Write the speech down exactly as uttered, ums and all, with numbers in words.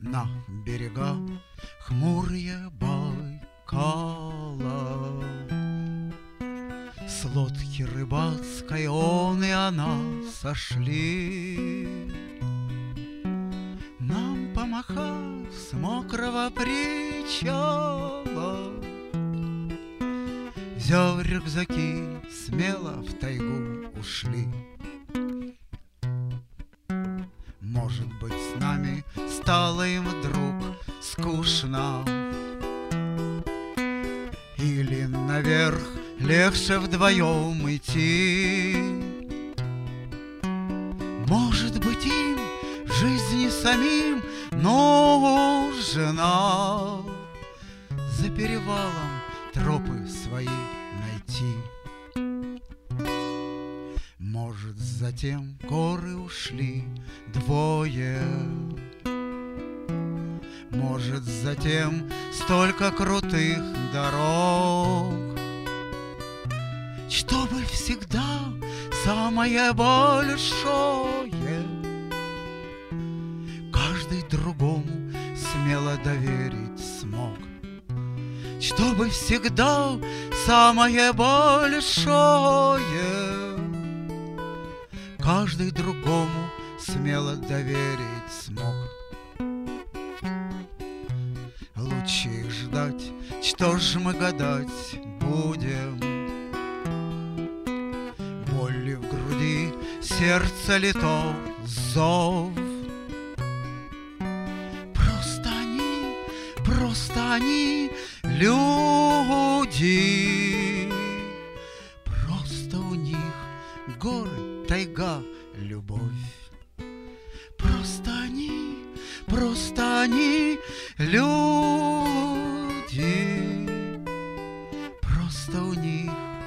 на берега хмурые Байкала. С лодки рыбацкой он и она сошли, нам помахав с мокрого причала. Взяв рюкзаки, смело в тайгу ушли. Может быть, с нами стало им вдруг скучно, или наверх легче вдвоем идти. Может быть, им в жизни самим нужно за перевалом тропы свои найти. Может, затем горы ушли двое, может, затем столько крутых дорог, чтобы всегда самое большое каждый другому смело доверить смог. Чтобы всегда самое большое каждый другому смело доверить смог. Лучше их ждать, что ж мы гадать будем? Боль в груди, сердце ли то зов? Просто они, просто они люди, просто у них горы, тайга, любовь. Просто они, просто они люди, просто у них